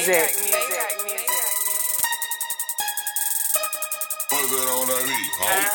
music. What's that on that beat,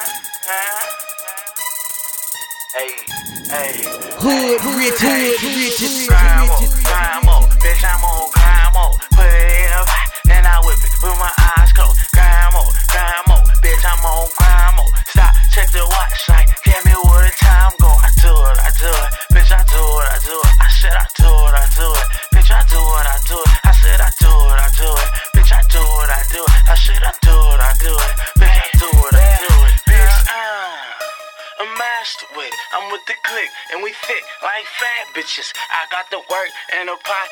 Hood rich. Crime mode, bitch, I'm on crime mode. Put it in a pot, then I whip it with my eyes closed. Crime mode, bitch, I'm on crime mode. Stop, check the watch, like, tell me where the time go. I do it, bitch, I do it. I said I do it, bitch, I do it. I said I do it, bitch, I do it. I said I do it, bitch, I do it, bitch, I'm master with it. I'm with the clique, and we fit like fat bitches. I got the work in the pot,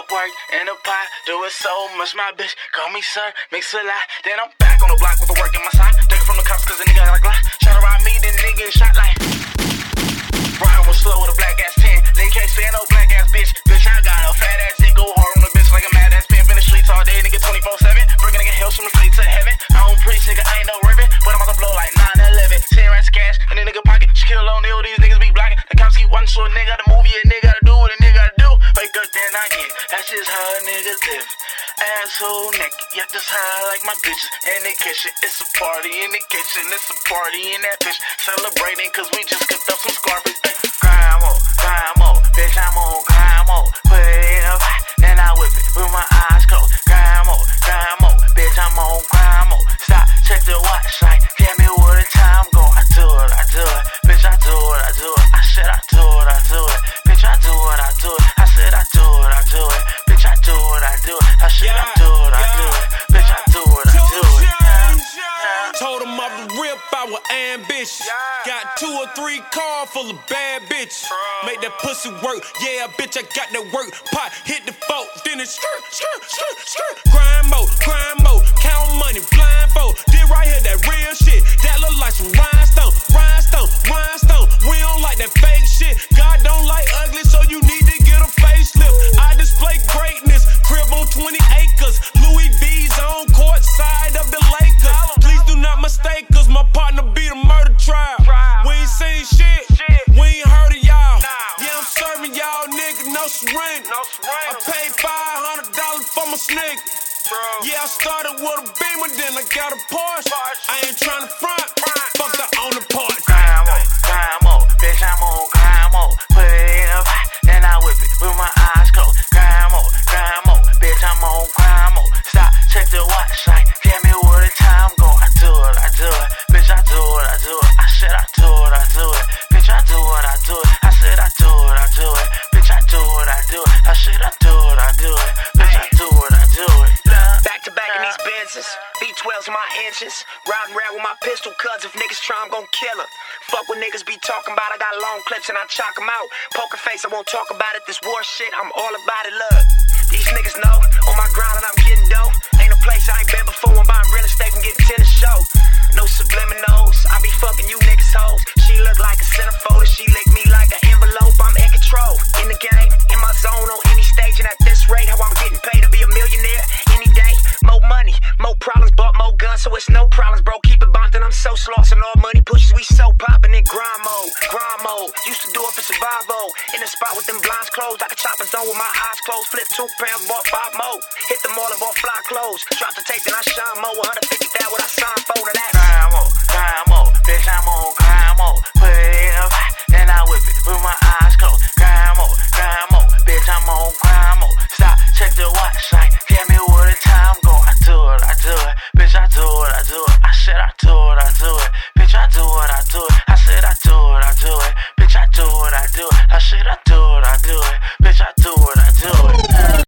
do it so much, my bitch. Call me sir, mix a lot. Then I'm back on the block with the work in my side. Take it from the cops, cause the nigga got a Glock. Shot around me, then nigga get shot like Brian was slow with a black ass 10. They can't stand no black ass bitch. Bitch, I got a fat ass dick, go hard on the bitch like a mad ass pimp in the streets all day, nigga 24/7. Bring a nigga hell from the street to heaven. I don't preach, nigga, I ain't no ribbon, but I'm about to blow like 9/11. 10 rats cash in the nigga pocket. Shaquille O'Neal, these niggas be blocking. The cops keep watching, so a nigga gotta move, yeah, nigga gotta do what a nigga gotta do. Wake up, then I get. That's just how a nigga live. Asshole naked, yet just high like my bitches in the kitchen. It's a party in the kitchen, it's a party in that bitch. Celebrating cause we just cooked up some Scarface. Crime mode, bitch, I'm on crime mode. Put it in a pot, then I whip it with my eyes closed. Crime mode, bitch, I'm on crime mode. Stop, check the watch, like, tell me where the time go. I do it, bitch, I do it. I said I do it, bitch, I do it. I said I do it, bitch, I do it. I said I do it, bitch, I do it. Told him off the rip, I was ambitious. Got 2 or 3 cars full of bad bitches. Make that pussy work, yeah, bitch, I got that work. Pot, hit the fork, then it's skirt. Grind mode, count money, blindfold. This right here, that real shit. That look like some rhinestone. We don't like that fake shit. God don't like ugly, so you need to get a facelift. I display greatness, crib on 20 acres. Louis V's on court side of the Lakers. Please do not mistake us, my partner beat a murder trial. We ain't seen shit, we ain't heard of y'all. Yeah, I'm serving y'all nigga, no surrender. I paid $500 for my sneak. Yeah, I started with a Beamer, then I got a Porsche. I ain't tryna front, fuck the owner part. Crime mode, bitch, I'm on crime mode. Put it in a pot, then I whip it with my eyes closed. Crime mode, bitch, I'm on crime mode. Stop, check the watch, like, tell me where the time go. I do it, bitch, I do it. I said I do it, bitch, I do it. I said I do it, bitch, I do it. I said I do it, bitch, I do it. Back to back in these Benzes, V12's my inches. Riding around with my pistol, cuz if niggas try, I'm gon' kill her. Fuck what niggas be talking about, I got long clips and I chalk them out. Poker face, I won't talk about it. This war shit, I'm all about it, look. These niggas know, on my grind and I'm getting dough. Ain't no place I ain't been before, I'm buying real estate and getting tennis show. No subliminals, I be fucking you niggas hoes. She look like a centerfold, she lick me like an envelope. I'm in control, in the game, in my zone, on any stage. And at this rate, how I'm getting paid to be a millionaire any day. More money, more problems, bought more guns, so it's no problems, bro. Keep it bumped and I'm so slossing, all money pushes, we so poppin' in grind mode. Used to do it for survival. In the spot with them blinds closed, like a chopper zone with my eyes closed. Flip 2 pounds, bought 5 more. Hit the mall and bought fly clothes. Drop the tape, then I shine more. 150,000 what I signed for to that. Crime mode, bitch, I'm on crime mode. Put it in a pot, then I whip it with my eyes closed. Crime mode, bitch, I'm on crime mode. Stop, check the watch, like, tell me where the time go. I do it, bitch, I do it. I said I do it, bitch, I do it. I said I do it, bitch, I do it. I said I do it.